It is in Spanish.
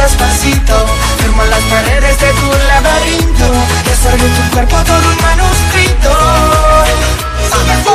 despacito. Firmo las paredes de tu laberinto, que hacer de tu cuerpo todo un manuscrito.